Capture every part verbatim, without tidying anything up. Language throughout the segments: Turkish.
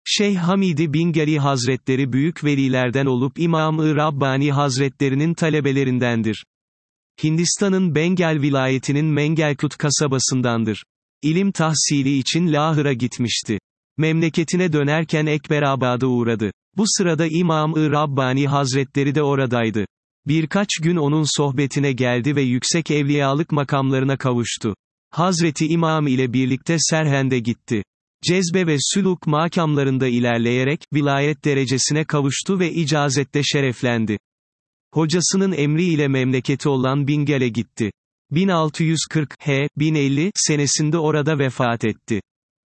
Şeyh Hamidi Bingari Hazretleri büyük velilerden olup İmam-ı Rabbani Hazretlerinin talebelerindendir. Hindistan'ın Bengal vilayetinin Mengelkut kasabasındandır. İlim tahsili için Lahıra gitmişti. Memleketine dönerken Ekberabad'a uğradı. Bu sırada İmam-ı Rabbani Hazretleri de oradaydı. Birkaç gün onun sohbetine geldi ve yüksek evliyalık makamlarına kavuştu. Hazreti İmam ile birlikte Serhend'e gitti. Cezbe ve sülûk makamlarında ilerleyerek, vilayet derecesine kavuştu ve icazette şereflendi. Hocasının emriyle memleketi olan Bingal'e gitti. bin altı yüz kırk H bin elli senesinde orada vefat etti.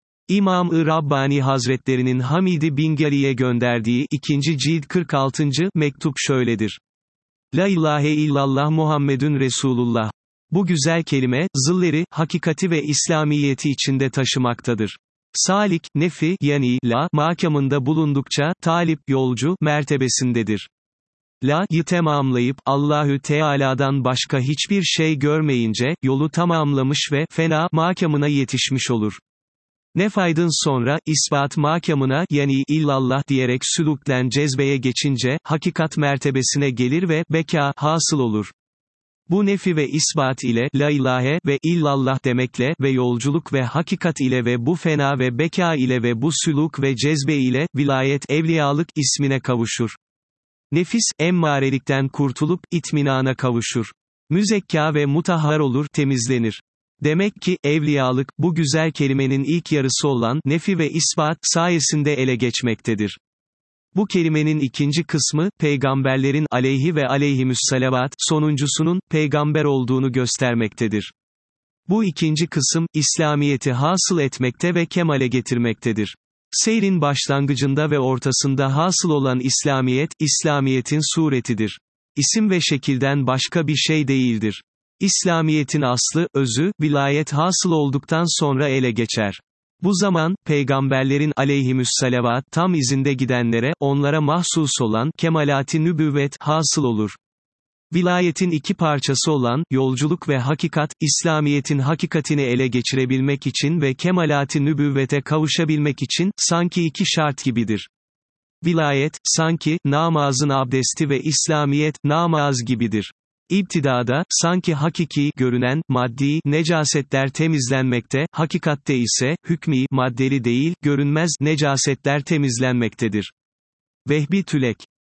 İmam-ı Rabbani Hazretlerinin Hamidi Bingali'ye gönderdiği ikinci cilt kırk altıncı mektup şöyledir. La ilahe illallah Muhammedun Resulullah. Bu güzel kelime, zilleri, hakikati ve İslamiyeti içinde taşımaktadır. Salik, nefi, yani, la, makamında bulundukça, talip, yolcu, mertebesindedir. La'yı tamamlayıp, Allahü Teala'dan başka hiçbir şey görmeyince, yolu tamamlamış ve, fena, makamına yetişmiş olur. Nefaydın sonra, isbat makamına, yani, illallah diyerek sülûkten cezbeye geçince, hakikat mertebesine gelir ve, beka, hasıl olur. Bu nefi ve isbat ile, la ilahe ve illallah demekle ve yolculuk ve hakikat ile ve bu fena ve beka ile ve bu sülûk ve cezbe ile, vilayet, evliyalık ismine kavuşur. Nefis, emmarelikten kurtulup, itminana kavuşur. Müzekka ve mutahhar olur, temizlenir. Demek ki, evliyalık, bu güzel kelimenin ilk yarısı olan, nefi ve isbat, sayesinde ele geçmektedir. Bu kelimenin ikinci kısmı, peygamberlerin, aleyhi ve aleyhimüsselavat, sonuncusunun, peygamber olduğunu göstermektedir. Bu ikinci kısım, İslamiyeti hasıl etmekte ve kemale getirmektedir. Seyrin başlangıcında ve ortasında hasıl olan İslamiyet, İslamiyetin suretidir. İsim ve şekilden başka bir şey değildir. İslamiyetin aslı, özü, vilayet hasıl olduktan sonra ele geçer. Bu zaman, peygamberlerin aleyhimüsselavat tam izinde gidenlere, onlara mahsus olan, kemalati nübüvvet, hasıl olur. Vilayetin iki parçası olan, yolculuk ve hakikat, İslamiyetin hakikatini ele geçirebilmek için ve kemalati nübüvvete kavuşabilmek için, sanki iki şart gibidir. Vilayet, sanki, namazın abdesti ve İslamiyet, namaz gibidir. İbtidada, sanki hakiki, görünen, maddi, necasetler temizlenmekte, hakikatte ise, hükmî, maddeli değil, görünmez, necasetler temizlenmektedir. Vehbi Tülek